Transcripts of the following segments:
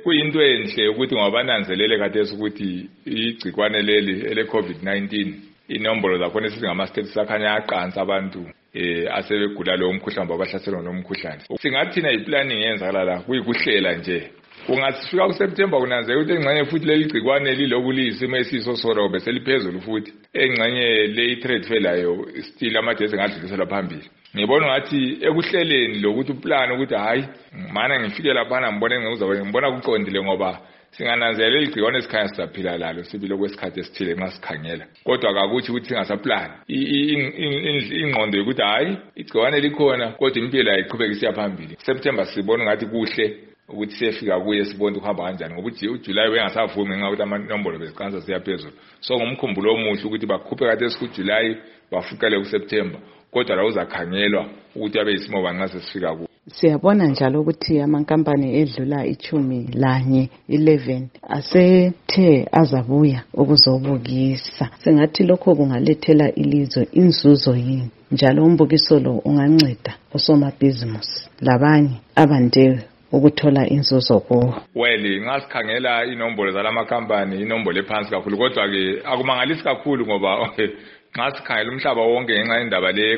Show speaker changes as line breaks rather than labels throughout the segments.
kuyinto enhle ukuthi ngobananzelele khathesi ukuthi igcikwane leli ele COVID-19 inombolo zakhona esingama states akhanya yaqansa abantu asebegula lo mkhuhlane babahlaselwa nomkhuhlane. Singathina iplanning yenzakala la kuyikuhlela nje. Kungasifika kuSeptember kunanzeka ukuthi engxenye futhi leli gcikwane lilokulisimo esiso sorobe seliphezulu futhi engxenye le trade fair layo still amadesi ngadluliselwa phambili. Ngibona ngathi ekuhleleni lokuthi uplan ukuthi hayi mana ngifike lapha ngibona kuqondile ngoba singananzelela igcikwane esikhanya sisaphila lalo sibilo kwesikhathi esithile nxa sikhangela. Kodwa akakuthi ukuthi singasaplan ingqondo yokuthi hayi igcikwane likhona kodwa impilo ayiqhubeka isiya phambili. September sibona ngathi kuhle ukuthi siyefika kuye sibone ukuhamba kanjani ngoba uJuly bengasavumi ngenxa ukuthi amanombolo beziqansa siyaphezulu. So ngomkhumbulo omuhle ukuthi bakhuphe kade kuJuly bafuqele kuSeptember kodwa la uzakhangelwa ukuthi abe isimo banxa sesifika ku.
Siyabona njalo ukuthi amankampani edlula 11 asethe azabuya ukuzobukisa. Sengathi lokho kungalethela ilizwe inzuzo yini njalo umbukiso lo unganceda osomabhizinisi labanye abande ukuthola inzuzo kuwo.
Well ngasikhangela inombolo zalamakhampani inombolo ephansi kakhulu kodwa ke akumangalisi kakhulu ngoba ngasikhangela umhlaba wonke ngenxa yendaba le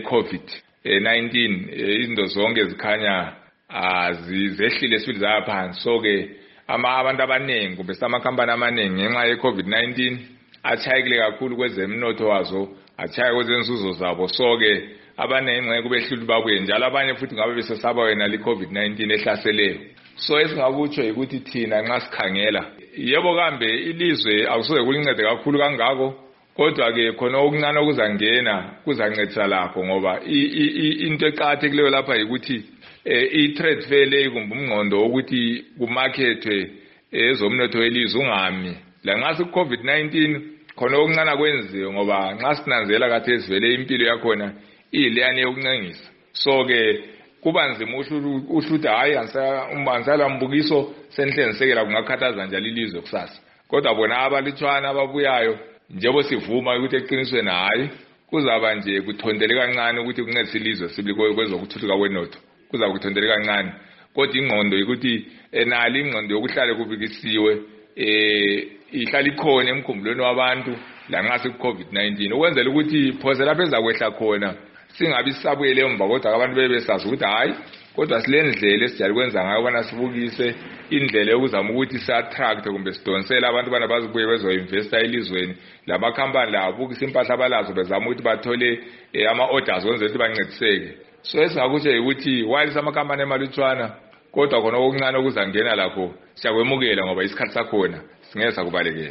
COVID-19 izinto zonke zikhanya azizehlile sibili zaphansi. So ke abantu abaningi kumbe samakhampani amaningi ngenxa ye COVID-19 achayekile kakhulu kwezemnotho wazo achaya kwezenzuzo zabo. So ke abaningi ngenxa kubehlula babuye njalo abanye futhi ngabe besesaba wena le COVID-19 ehlaseleyo. So esingakutsho ukuthi thina nxa sikhangela yebo kambe ilizwe akusoze kulincede kakhulu kangako kodwa ke khona okuncane okuzangena kuzancedisa lapho ngoba into eqhathekile lapha ukuthi i-trade fair le kumbe umngqondo ukuthi kumarketwe ezomnotho welizwe ungami la nxa ku-COVID-19 khona okuncane kwenziwe ngoba nxa sinanzela kathi esivele impilo yakhona ileyani yokuncengisa. So ke kuba nzima uhluthi hayi ansala mbukiso senhlensekela kungakhathaza njalo ilizwe kusasa. Kodwa bona abalithwana ababuyayo njebo sivuma ukuthi eqinisweni hayi kuzaba nje kuthondele kancane ukuthi kuncedise ilizwe sibili kwezokuthuthuka kwenotho kuza kuthondele kancane. Kodwa ingqondo ukuthi enali ingqondo yokuhlale kubikisiwe ihlala ikhona emkhumbulweni wabantu la nxa seku-COVID-19 ukwenzela ukuthi phose lapho ezakwehla khona singabi sisabuyele emva kodwa abantu bebesazi ukuthi hayi kodwa silendlela esijali kwenza ngayo bona sibukise indlela yokuzama ukuthi si-attract kumbe sidonsele abantu bana bazibuye bezoinvesta elizweni lamakhampani la abukisa impahla abalazo bezama ukuthi bathole ama-orders kwenzela ukuthi bancediseke. So esingakutsho ukuthi while amakhampani emalutshwana kodwa khona okuncane okuzangena lakho siyakwemukela ngoba isikhathi sakhona singeke sakubalekela.